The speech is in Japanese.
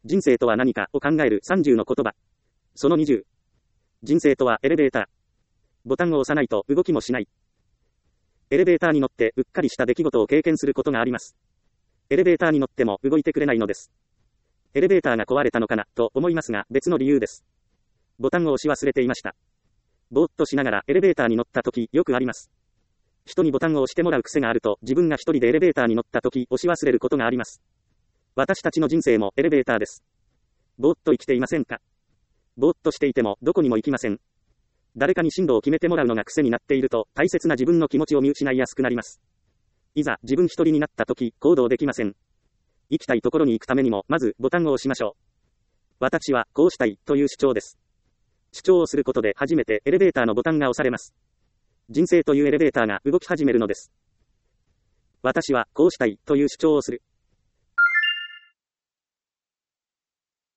人生とは何かを考える30の言葉。その20。人生とはエレベーター。ボタンを押さないと動きもしない。エレベーターに乗ってうっかりした出来事を経験することがあります。エレベーターに乗っても動いてくれないのです。エレベーターが壊れたのかなと思いますが別の理由です。ボタンを押し忘れていました。ぼーっとしながらエレベーターに乗った時よくあります。人にボタンを押してもらう癖があると自分が一人でエレベーターに乗った時押し忘れることがあります。私たちの人生もエレベーターです。ぼーっと生きていませんか？ぼーっとしていてもどこにも行きません。誰かに進路を決めてもらうのが癖になっていると大切な自分の気持ちを見失いやすくなります。いざ自分一人になった時行動できません。行きたいところに行くためにもまずボタンを押しましょう。私はこうしたいという主張です。主張をすることで初めてエレベーターのボタンが押されます。人生というエレベーターが動き始めるのです。私はこうしたいという主張をする。